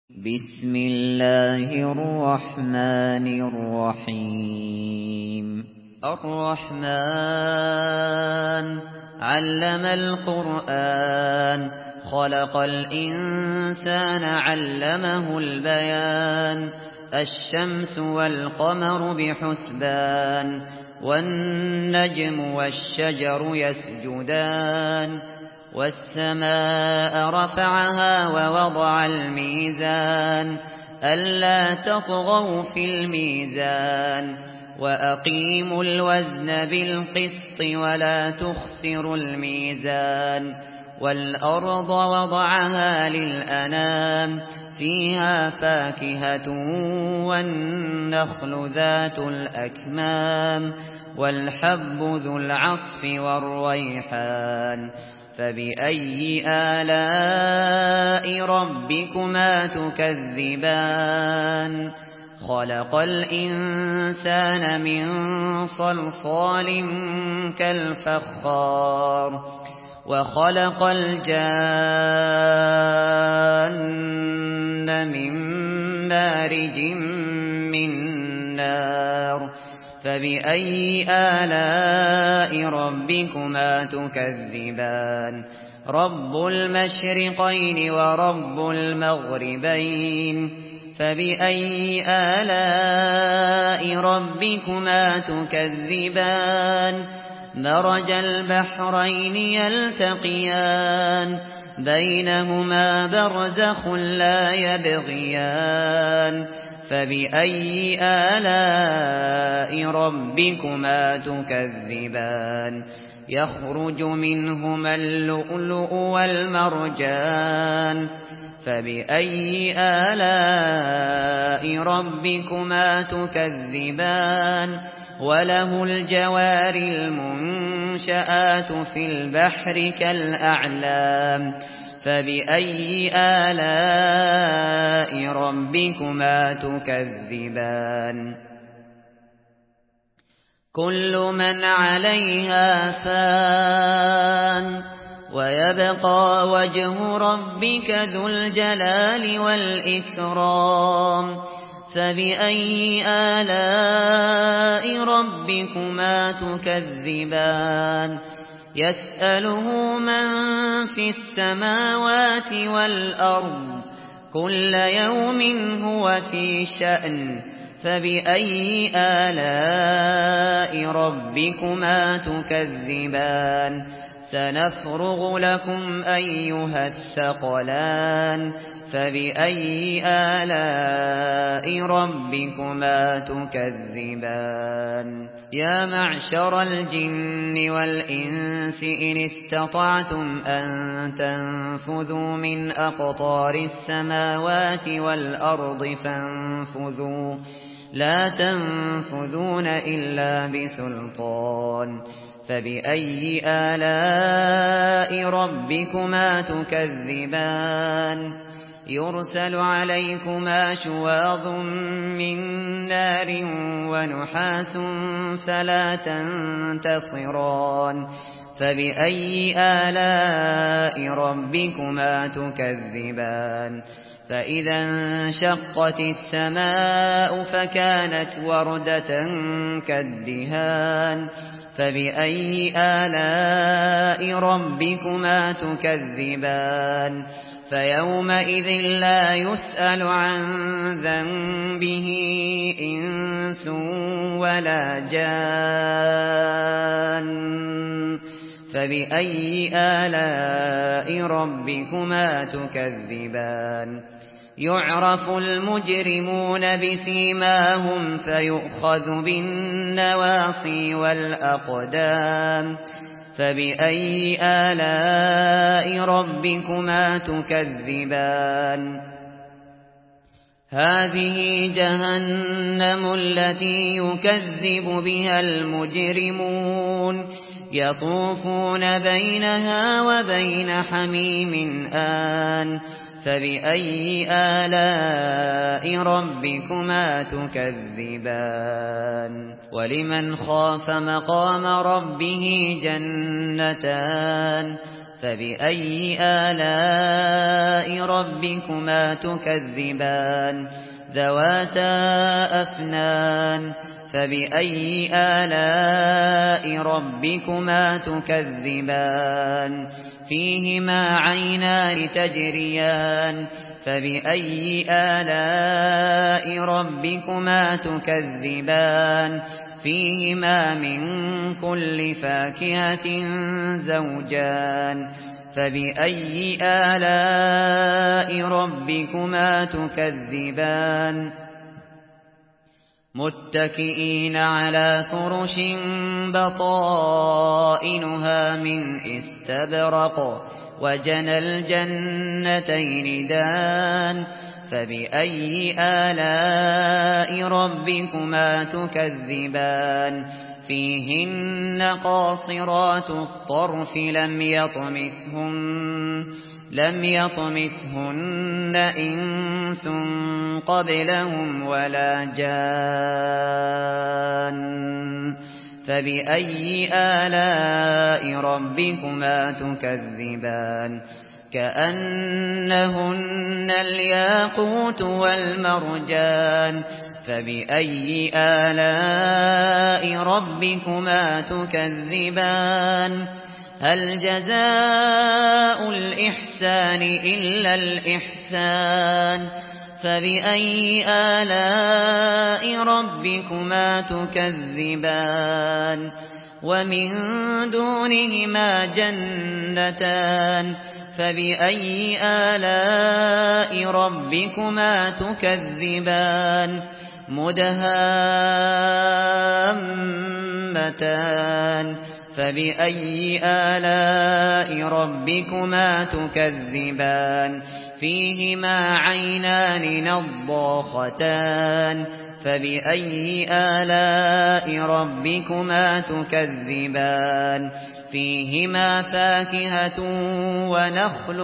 بسم الله الرحمن الرحيم الرحمن علم القرآن خلق الإنسان علمه البيان الشمس والقمر بحسبان والنجم والشجر يسجدان والسماء رفعها ووضع الميزان ألا تطغوا في الميزان وأقيموا الوزن بالقسط ولا تخسروا الميزان والأرض وضعها للأنام فيها فاكهة والنخل ذات الأكمام والحب ذو العصف والريحان فبأي آلاء ربكما تكذبان خلق الإنسان من صلصال كالفخار وخلق الجان من مارج من نار فبأي آلاء ربكما تكذبان رب المشرقين ورب المغربين فبأي آلاء ربكما تكذبان مرج البحرين يلتقيان بينهما برزخ لا يبغيان فبأي آلاء ربكما تكذبان يخرج منهما اللؤلؤ والمرجان فبأي آلاء ربكما تكذبان وله الجوار المنشآت في البحر كالأعلام فبأي آلاء ربكما تكذبان كل من عليها فان ويبقى وجه ربك ذو الجلال والإكرام فبأي آلاء ربكما تكذبان يسأله من في السماوات والأرض كل يوم هو في شأن فبأي آلاء ربكما تكذبان سنفرغ لكم أيها الثقلان فبأي آلاء ربكما تكذبان يا معشر الجن والإنس إن استطعتم أن تنفذوا من أقطار السماوات والأرض فانفذوا لا تنفذون إلا بسلطان فبأي آلاء ربكما تكذبان يرسل عليكما شواظ من نار ونحاس فلا تنتصران فبأي آلاء ربكما تكذبان فإذا انشقت السماء فكانت وردة كالدهان فبأي آلاء ربكما تكذبان فيومئذ لا يسأل عن ذنبه إنس ولا جان فبأي آلاء ربكما تكذبان يعرف المجرمون بسيماهم فيؤخذ بالنواصي والأقدام فبأي آلاء ربكما تكذبان هذه جهنم التي يكذب بها المجرمون يطوفون بينها وبين حميم آن فبأي آلاء ربكما تكذبان ولمن خاف مقام ربه جنتان فبأي آلاء ربكما تكذبان ذواتا أفنان فبأي آلاء ربكما تكذبان فيهما عينان تجريان فبأي آلاء ربكما تكذبان فيهما من كل فاكهة زوجان فبأي آلاء ربكما تكذبان متكئين على فرش بطائنها من استبرق وجنى الجنتين دان فبأي آلاء ربكما تكذبان فيهن قاصرات الطرف لم يطمثهن إنس قبلهم ولا جان فبأي آلاء ربكما تكذبان كأنهن الياقوت والمرجان فبأي آلاء ربكما تكذبان هل جزاء الإحسان إلا الإحسان فبأي آلاء ربكما تكذبان ومن دونهما جنتان فبأي آلاء ربكما تكذبان مدهامتان فبأي آلاء ربكما تكذبان فيهما عينان نضاختان فبأي آلاء ربكما تكذبان فيهما فاكهة ونخل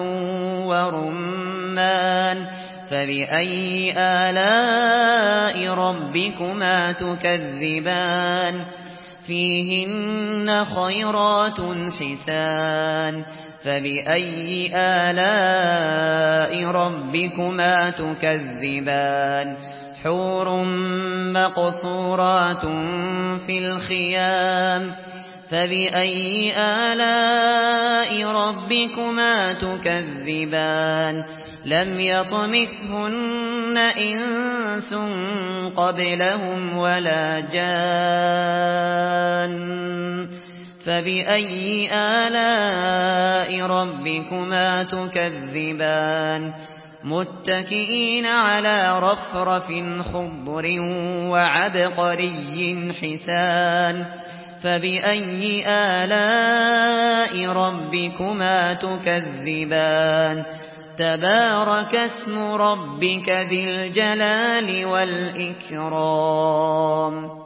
ورمان فبأي آلاء ربكما تكذبان فيهن خيرات حسان فبأي آلاء ربكما تكذبان حور مقصورات في الخيام فبأي آلاء ربكما تكذبان لم يطمثهن إنس قبلهم ولا جان فبأي آلاء ربكما تكذبان متكئين على رفرف خضر وعبقري حسان فبأي آلاء ربكما تكذبان تبارك اسم ربك ذي الجلال والإكرام